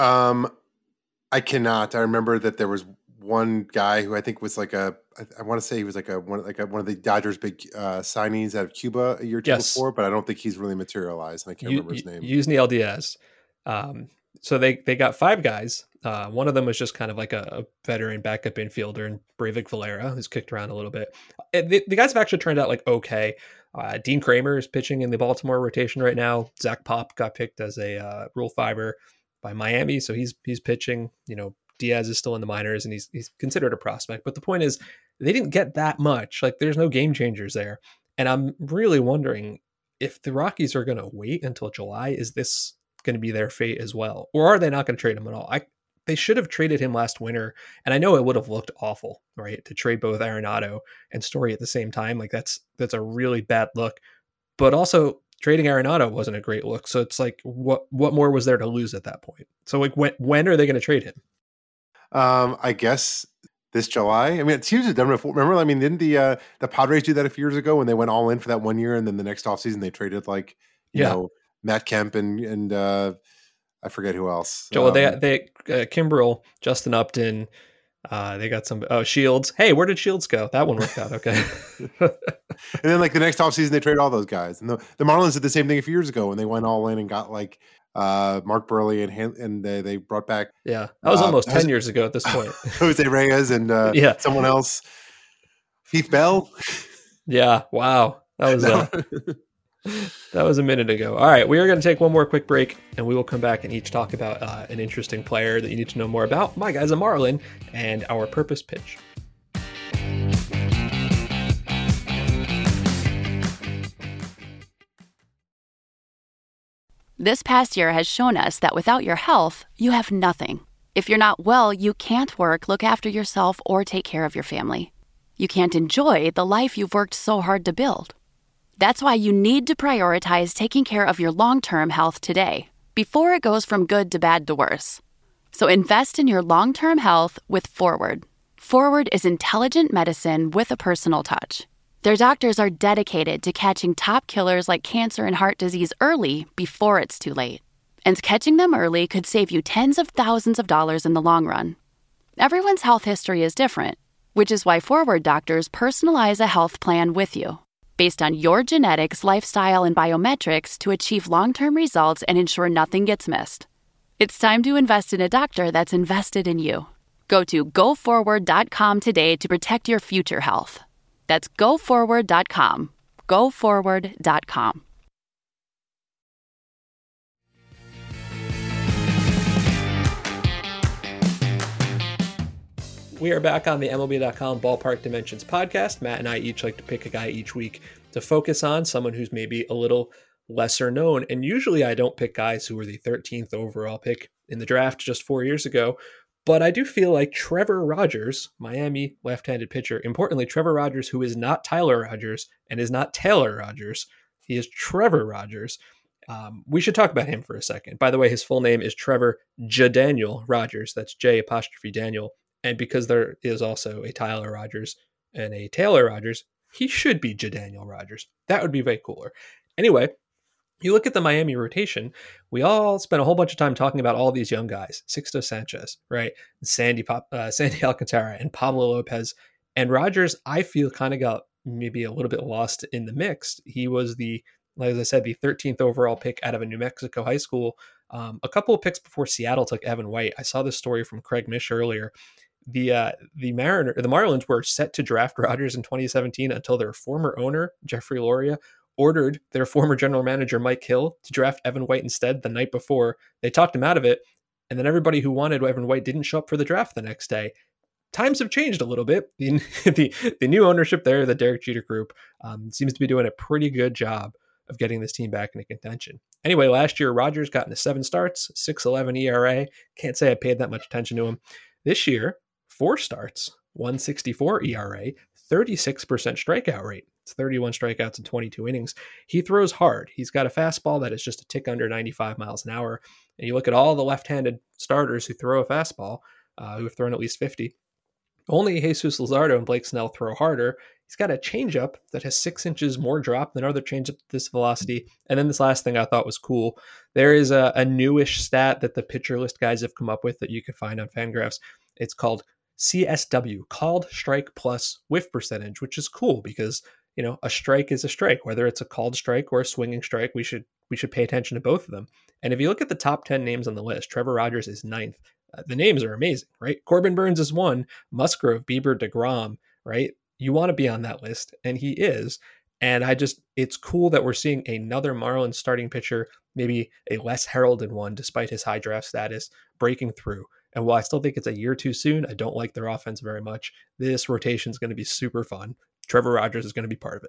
I cannot. I remember that there was one guy who I think was like I want to say he was like one of the Dodgers' big signees out of Cuba a year or two before, but I don't think he's really materialized, and I can't remember his name. Yusniel Diaz. So they got 5 guys. One of them was just kind of like a veteran backup infielder, and Breivik Valera, who's kicked around a little bit. The guys have actually turned out like okay. Dean Kramer is pitching in the Baltimore rotation right now. Zach Pop got picked as a Rule 5er by Miami, so he's pitching. Diaz is still in the minors, and he's considered a prospect. But the point is, they didn't get that much. Like, there's no game changers there. And I'm really wondering if the Rockies are going to wait until July. Is this going to be their fate as well? Or are they not going to trade him at all? They should have traded him last winter. And I know it would have looked awful, right? To trade both Arenado and Story at the same time. Like, that's a really bad look. But also, trading Arenado wasn't a great look. So it's like, what more was there to lose at that point? So like, when are they going to trade him? I guess this July. I mean, it seems to have done before. Remember, I mean, didn't the Padres do that a few years ago when they went all in for that 1 year, and then the next offseason they traded like you know Matt Kemp and I forget who else. Joel, they Kimbrel, Justin Upton. They got some Shields. Hey, where did Shields go? That one worked out okay. And then like the next offseason they traded all those guys. And the Marlins did the same thing a few years ago when they went all in and got like Mark Burley and they brought back that was almost 10 years ago at this point. Jose Reyes and someone else. Heath Bell. Yeah, wow. That was that was a minute ago. All right, we are going to take one more quick break, and we will come back and each talk about an interesting player that you need to know more about. My guy's a Marlin, and our purpose pitch. This past year has shown us that without your health, you have nothing. If you're not well, you can't work, look after yourself, or take care of your family. You can't enjoy the life you've worked so hard to build. That's why you need to prioritize taking care of your long-term health today, before it goes from good to bad to worse. So invest in your long-term health with Forward. Forward is intelligent medicine with a personal touch. Their doctors are dedicated to catching top killers like cancer and heart disease early before it's too late. And catching them early could save you tens of thousands of dollars in the long run. Everyone's health history is different, which is why Forward doctors personalize a health plan with you, based on your genetics, lifestyle, and biometrics to achieve long-term results and ensure nothing gets missed. It's time to invest in a doctor that's invested in you. Go to GoForward.com today to protect your future health. That's GoForward.com. GoForward.com. We are back on the MLB.com Ballpark Dimensions podcast. Matt and I each like to pick a guy each week to focus on, someone who's maybe a little lesser known. And usually I don't pick guys who were the 13th overall pick in the draft just 4 years ago. But I do feel like Trevor Rogers, Miami left-handed pitcher, importantly, Trevor Rogers, who is not Tyler Rogers and is not Taylor Rogers. He is Trevor Rogers. We should talk about him for a second. By the way, his full name is Trevor Daniel Rogers. That's J''Daniel. And because there is also a Tyler Rogers and a Taylor Rogers, he should be Daniel Rogers. That would be way cooler. Anyway, you look at the Miami rotation, we all spent a whole bunch of time talking about all these young guys, Sixto Sanchez, right? Sandy Alcantara and Pablo Lopez. And Rogers, I feel, kind of got maybe a little bit lost in the mix. He was like I said, the 13th overall pick out of a New Mexico high school. A couple of picks before Seattle took Evan White. I saw this story from Craig Mish earlier. The Marlins were set to draft Rogers in 2017 until their former owner, Jeffrey Loria, ordered their former general manager, Mike Hill, to draft Evan White instead the night before. They talked him out of it, and then everybody who wanted Evan White didn't show up for the draft the next day. Times have changed a little bit. The new ownership there, the Derek Jeter Group, seems to be doing a pretty good job of getting this team back into contention. Anyway, last year, Rogers got into 7 starts, 6.11 ERA. Can't say I paid that much attention to him. This year, 4 starts, 1.64 ERA, 36% strikeout rate. It's 31 strikeouts in 22 innings. He throws hard. He's got a fastball that is just a tick under 95 miles an hour. And you look at all the left-handed starters who throw a fastball, who have thrown at least 50. Only Jesus Luzardo and Blake Snell throw harder. He's got a changeup that has 6 inches more drop than other changeup at this velocity. And then this last thing I thought was cool. There is a newish stat that the pitcher list guys have come up with that you can find on Fangraphs. It's called CSW, called strike plus whiff percentage, which is cool because, you know, a strike is a strike, whether it's a called strike or a swinging strike. We should pay attention to both of them. And if you look at the top 10 names on the list, Trevor Rogers is 9th. The names are amazing, right? Corbin Burns is 1, Musgrove, Bieber, DeGrom, right? You want to be on that list, and he is. And it's cool that we're seeing another Marlins starting pitcher, maybe a less heralded one, despite his high draft status, breaking through. And while I still think it's a year too soon, I don't like their offense very much. This rotation is going to be super fun. Trevor Rogers is going to be part of it.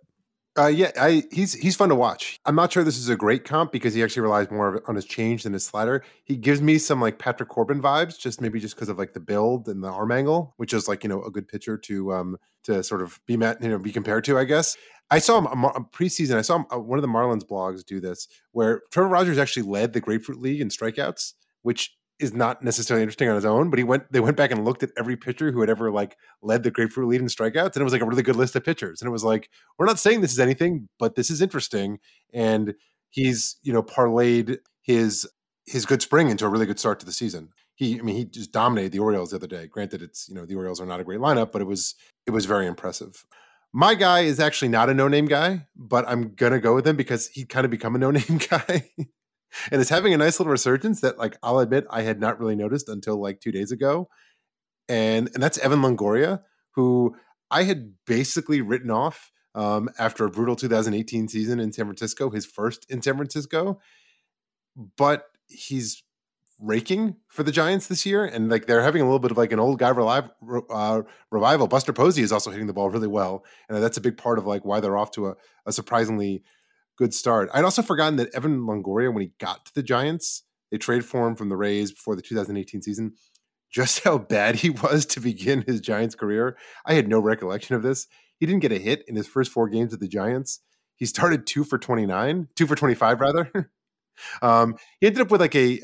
He's fun to watch. I'm not sure this is a great comp because he actually relies more on his change than his slider. He gives me some like Patrick Corbin vibes, just maybe just because of like the build and the arm angle, which is like, a good pitcher to sort of be compared to, I guess. I saw him preseason. I saw him, one of the Marlins blogs do this, where Trevor Rogers actually led the Grapefruit League in strikeouts, which is not necessarily interesting on his own, but they went back and looked at every pitcher who had ever like led the Grapefruit League in strikeouts, and it was like a really good list of pitchers. And it was like, we're not saying this is anything, but this is interesting. And he's parlayed his good spring into a really good start to the season. He just dominated the Orioles the other day. Granted, it's the Orioles are not a great lineup, but it was very impressive. My guy is actually not a no-name guy, but I'm gonna go with him because he kind of become a no-name guy. And it's having a nice little resurgence that, like, I'll admit I had not really noticed until like 2 days ago. And that's Evan Longoria, who I had basically written off after a brutal 2018 season in San Francisco, his first in San Francisco. But he's raking for the Giants this year. And like they're having a little bit of like an old guy revival. Buster Posey is also hitting the ball really well. And that's a big part of like why they're off to a surprisingly good start. I'd also forgotten that Evan Longoria, when he got to the Giants, they traded for him from the Rays before the 2018 season. Just how bad he was to begin his Giants career. I had no recollection of this. He didn't get a hit in his first 4 games with the Giants. He started 2 for 25 rather. He ended up with like he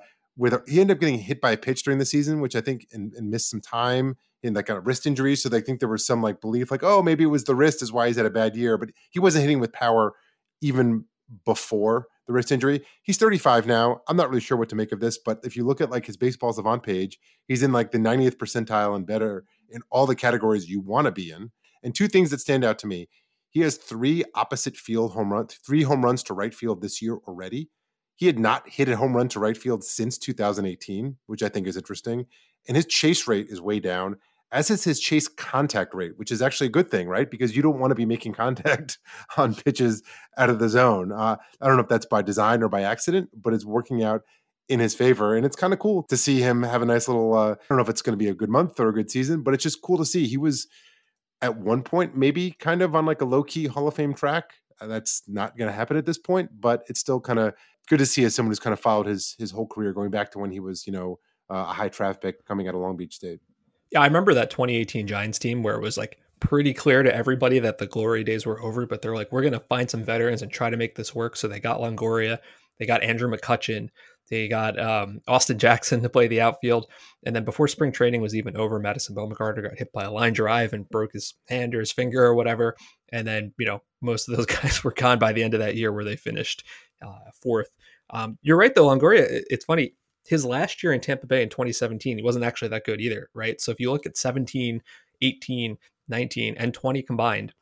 ended up getting hit by a pitch during the season, which I think and missed some time in like a wrist injury. So they think there was some like belief like, oh, maybe it was the wrist is why he's had a bad year, but he wasn't hitting with power even before the wrist injury. He's 35 now. I'm not really sure what to make of this, but if you look at like his baseball savant page, he's in like the 90th percentile and better in all the categories you want to be in. And 2 things that stand out to me. He has 3 opposite field home runs, 3 home runs to right field this year already. He had not hit a home run to right field since 2018, which I think is interesting. And his chase rate is way down, as is his chase contact rate, which is actually a good thing, right? Because you don't want to be making contact on pitches out of the zone. I don't know if that's by design or by accident, but it's working out in his favor. And it's kind of cool to see him have a nice little, I don't know if it's going to be a good month or a good season, but it's just cool to see. He was at one point maybe kind of on like a low-key Hall of Fame track. That's not going to happen at this point, but it's still kind of good to see as someone who's kind of followed his whole career going back to when he was, a high draft pick coming out of Long Beach State. Yeah, I remember that 2018 Giants team where it was like pretty clear to everybody that the glory days were over, but they're like, we're going to find some veterans and try to make this work. So they got Longoria, they got Andrew McCutchen, they got Austin Jackson to play the outfield. And then before spring training was even over, Madison Bumgarner got hit by a line drive and broke his hand or his finger or whatever. And then, most of those guys were gone by the end of that year where they finished 4th. You're right, though, Longoria. It's funny. His last year in Tampa Bay in 2017, he wasn't actually that good either, right? So if you look at 17, 18, 19, and 20 combined,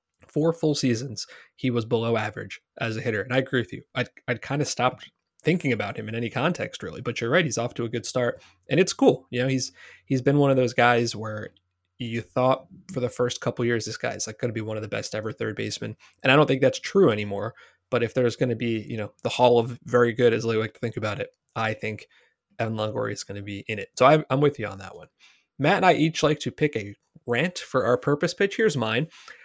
4 full seasons, he was below average as a hitter. And I agree with you. I'd kind of stopped thinking about him in any context, really. But you're right, he's off to a good start. And it's cool. He's been one of those guys where you thought for the first couple years, this guy's like going to be one of the best ever third basemen. And I don't think that's true anymore. But if there's going to be, the hall of very good, as I like to think about it, I think Evan Longoria is going to be in it. So I'm with you on that one. Matt and I each like to pick a rant for our purpose pitch. Here's mine.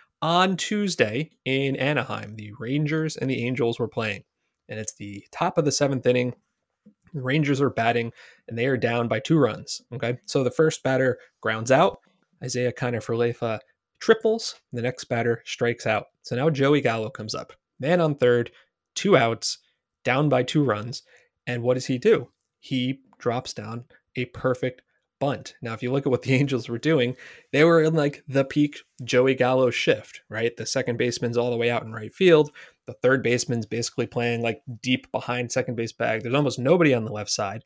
On Tuesday in Anaheim, the Rangers and the Angels were playing. And it's the top of the 7th inning. The Rangers are batting, and they are down by 2 runs. Okay, so the first batter grounds out. Isaiah Kiner-Falefa triples. The next batter strikes out. So now Joey Gallo comes up. Man on third, 2 outs, down by 2 runs. And what does he do? He drops down a perfect bunt. Now, if you look at what the Angels were doing, they were in like the peak Joey Gallo shift, right? The second baseman's all the way out in right field. The third baseman's basically playing like deep behind second base bag. There's almost nobody on the left side,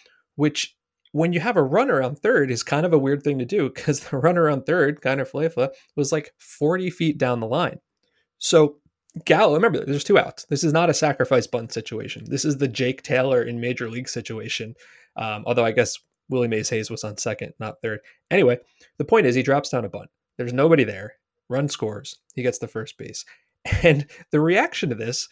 which when you have a runner on third is kind of a weird thing to do because the runner on third, Kiner-Falefa, was like 40 feet down the line. So Gallo, remember, there's 2 outs. This is not a sacrifice bunt situation. This is the Jake Taylor in Major League situation. Although I guess Willie Mays Hayes was on second, not third. Anyway, the point is he drops down a bunt. There's nobody there. Run scores. He gets the first base. And the reaction to this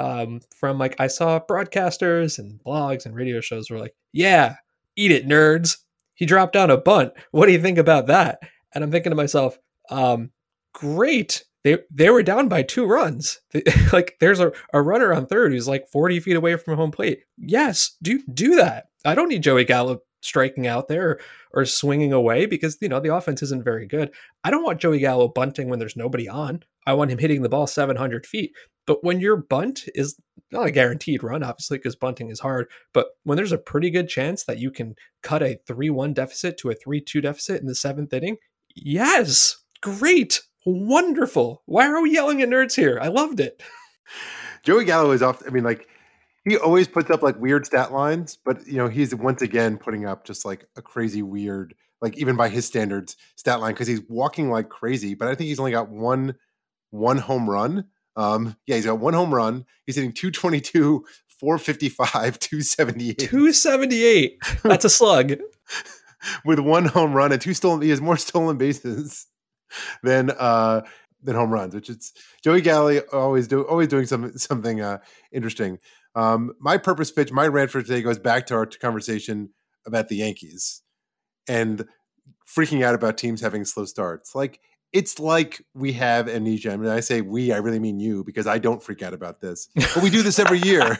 from like I saw broadcasters and blogs and radio shows were like, yeah, eat it, nerds. He dropped down a bunt. What do you think about that? And I'm thinking to myself, great. They were down by 2 runs. Like there's a runner on third who's like 40 feet away from home plate. Yes, do that. I don't need Joey Gallo striking out there or swinging away because, the offense isn't very good. I don't want Joey Gallo bunting when there's nobody on. I want him hitting the ball 700 feet. But when your bunt is not a guaranteed run, obviously, because bunting is hard, but when there's a pretty good chance that you can cut a 3-1 deficit to a 3-2 deficit in the 7th inning, yes, great. Wonderful. Why are we yelling at nerds here? I loved it. Joey Gallo is off. I mean, like, he always puts up like weird stat lines, but he's once again putting up just like a crazy weird, like even by his standards, stat line because he's walking like crazy. But I think he's only got one home run. He's got 1 home run. He's hitting 222, 455, 278. 278. That's a slug. With 1 home run and 2 stolen. He has more stolen bases than home runs, which is Joey Gallo always doing something interesting. My purpose pitch, my rant for today goes back to our conversation about the Yankees and freaking out about teams having slow starts. Like, it's like we have amnesia. I mean, I say we, I really mean you, because I don't freak out about this. But we do this every year.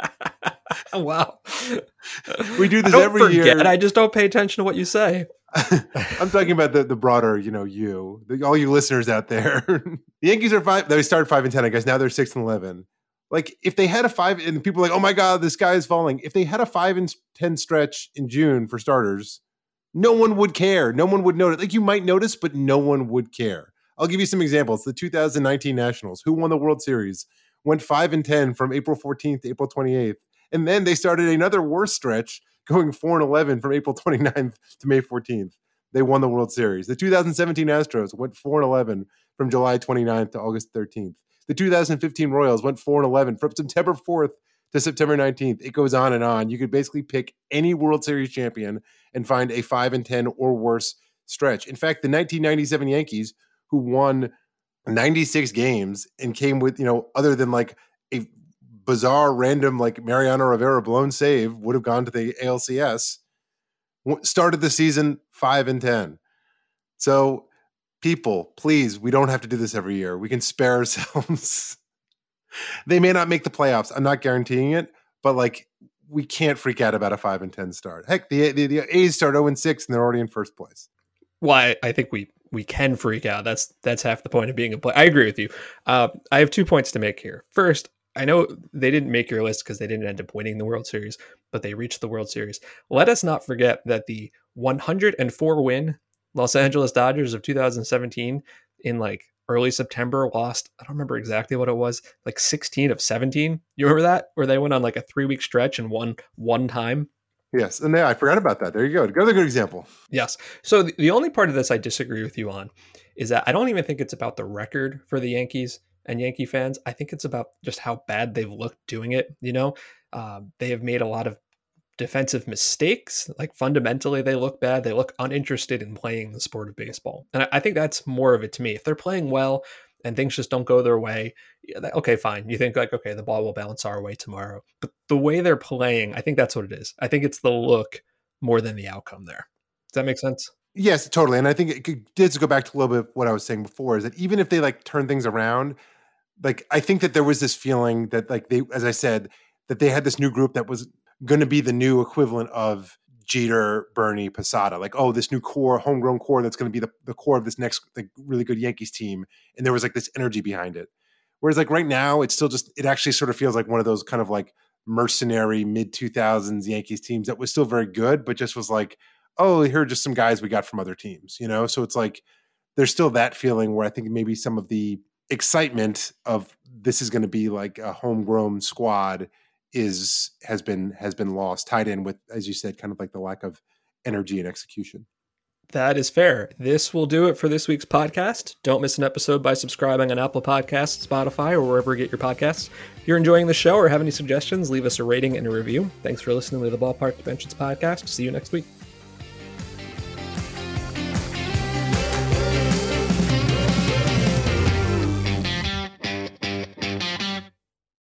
Wow. We do this every year. I just don't pay attention to what you say. I'm talking about the broader, all you listeners out there. The Yankees are 5. They started 5-10, I guess. Now they're 6-11. Like, if they had a 5, and people are like, oh my God, the sky is falling. If they had a 5-10 stretch in June for starters, no one would care. No one would notice. Like, you might notice, but no one would care. I'll give you some examples. The 2019 Nationals, who won the World Series, went 5-10 from April 14th to April 28th. And then they started another worse stretch, going 4-11 from April 29th to May 14th. They won the World Series. The 2017 Astros went 4-11 from July 29th to August 13th. The 2015 Royals went 4-11 from September 4th to September 19th. It goes on and on. You could basically pick any World Series champion and find a 5-10 or worse stretch. In fact, the 1997 Yankees, who won 96 games and came with, other than like a bizarre random like Mariano Rivera blown save, would have gone to the ALCS, started the season 5-10. So people, please, we don't have to do this every year. We can spare ourselves. They may not make the playoffs. I'm not guaranteeing it, but like, we can't freak out about a 5-10 start. Heck, the A's start 0-6 and they're already in first place. Well, I think we can freak out. That's half the point of being a player. I agree with you. I have 2 points to make here. First, I know they didn't make your list because they didn't end up winning the World Series, but they reached the World Series. Let us not forget that the 104 win Los Angeles Dodgers of 2017 in like early September lost, I don't remember exactly what it was, like 16 of 17. You remember that? Where they went on like a 3-week stretch and won one time? Yes. And I forgot about that. There you go. Another good example. Yes. So the only part of this I disagree with you on is that I don't even think it's about the record for the Yankees and Yankee fans. I think it's about just how bad they've looked doing it. They have made a lot of defensive mistakes. Like, fundamentally, they look bad. They look uninterested in playing the sport of baseball. And I think that's more of it to me. If they're playing well and things just don't go their way, okay, fine. You think like, okay, the ball will bounce our way tomorrow. But the way they're playing, I think that's what it is. I think it's the look more than the outcome there. Does that make sense? Yes, totally. And I think it could just go back to a little bit of what I was saying before, is that even if they like turn things around, like, I think that there was this feeling that, like, they, as I said, that they had this new group that was going to be the new equivalent of Jeter, Bernie, Posada. Like, oh, this new core, homegrown core that's going to be the core of this next like really good Yankees team. And there was like this energy behind it. Whereas like right now, it's still just, it actually sort of feels like one of those kind of like mercenary mid-2000s Yankees teams that was still very good, but just was like, oh, here are just some guys we got from other teams, So it's like, there's still that feeling where I think maybe some of the excitement of this is going to be like a homegrown squad has been lost, tied in with, as you said, kind of like the lack of energy and execution. That is fair. This will do it for this week's podcast. Don't miss an episode by subscribing on Apple Podcasts, Spotify, or wherever you get your podcasts. If you're enjoying the show or have any suggestions, leave us a rating and a review. Thanks for listening to the Ballpark Dimensions podcast. See you next week.